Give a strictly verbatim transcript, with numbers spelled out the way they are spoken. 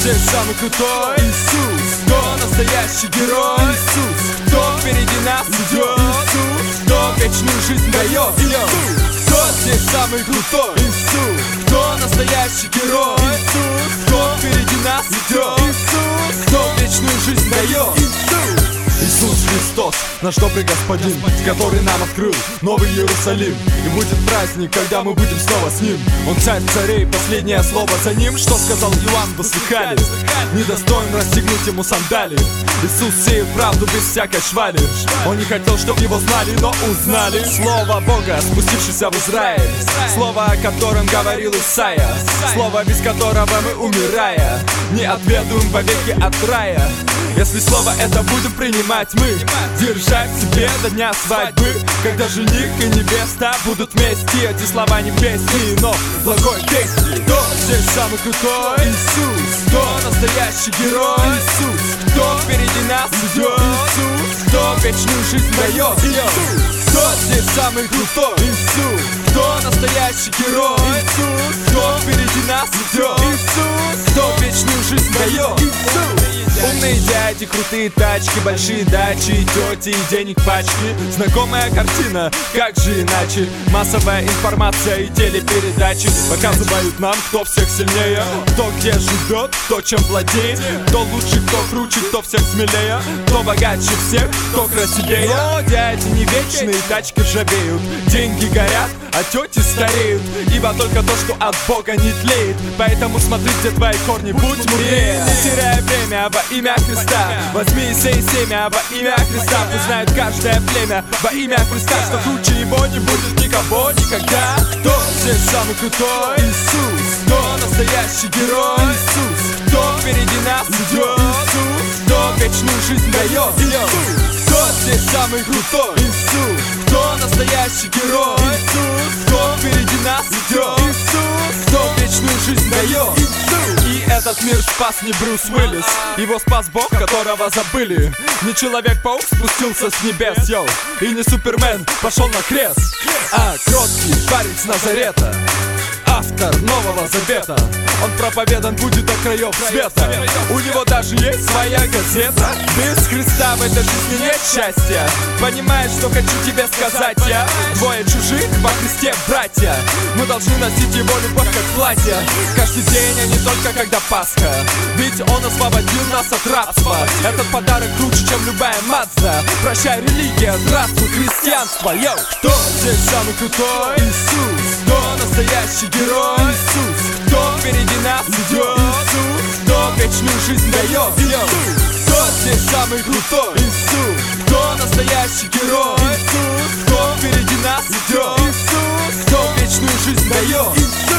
здесь самый крутой? Иисус. Кто настоящий герой? Иисус. Кто впереди нас идет? Иисус. Кто вечную жизнь дает? Иисус. Кто здесь самый крутой? Иисус. Кто настоящий герой? Иисус. Кто впереди нас идет? Иисус. Кто вечную жизнь дает? Иисус. Иисус Христос, наш добрый Господин, который нам открыл Новый Иерусалим. И будет праздник, когда мы будем снова с Ним. Он царь царей, последнее слово за Ним. Что сказал Иоанн, вы слыхали? Недостоин расстегнуть ему сандалии. Иисус сеет правду без всякой швали. Он не хотел, чтоб его знали, но узнали. Слово Бога, спустившееся в Израиль. Слово, о котором говорил Исайя. Слово, без которого мы, умирая, не отведуем вовеки от рая. Если слово это будем принимать мы, держать в себе до дня свадьбы, когда жених и невеста будут вместе. Эти слова не песни, но благой вести. Кто здесь самый крутой? Иисус. Кто настоящий герой? Иисус. Кто впереди нас идет? Иисус. Кто вечную жизнь дает? Иисус. Кто здесь самый крутой? Иисус. Кто настоящий герой? Иисус. Кто впереди нас идет? Иисус. Кто вечную жизнь дает? Иисус. Умные дяди, крутые тачки, большие дачи, тети и денег пачки. Знакомая картина, как же иначе? Массовая информация и телепередачи показывают нам, кто всех сильнее, кто где живет, кто чем владеет, кто лучше, кто круче, кто всех смелее, кто богаче всех, кто красивее. Но дяди не вечные, тачки ржавеют, деньги горят, а тети стареют. Ибо только то, что от Бога не тлеет. Поэтому смотри, где твои корни, будь мудрее. Не теряя время во имя Христа, возьми и сей семя во имя Христа. Пусть знает каждое племя во имя Христа, что круче его не будет никого никогда. Кто здесь самый крутой? Иисус. Кто настоящий герой? Иисус. Кто впереди нас идет? Иисус. Кто вечную жизнь дает? Иисус. Кто здесь самый крутой? Иисус. Кто настоящий герой? Иисус. Кто впереди нас идет? Иисус. Кто вечную жизнь дает? Иисус. И этот мир спас не Брюс Уиллис, его спас Бог, которого забыли. Не Человек-паук спустился с небес, йоу, и не Супермен пошел на крест, а кроткий парень с Назарета, автор Нового Завета. Он проповедан будет до краев света. У него даже есть своя газета. Без Христа в этой жизни нет счастья. Понимаешь, что хочу тебе сказать я? Двое чужих во Христе братья. Мы должны носить его любовь как платье каждый день, а не только когда Пасха. Ведь он освободил нас от рабства. Этот подарок круче, чем любая Мазда. Прощай, религия, здравствуй, христианство. Йоу! Кто здесь самый крутой? Иисус. Кто настоящий герой? Иисус. Кто впереди нас идет? Иисус. Кто вечную жизнь дает? Иисус. Кто здесь самый крутой? Иисус. Кто настоящий герой? Иисус. Кто впереди нас идет? Иисус. Кто вечную жизнь дает? Иисус.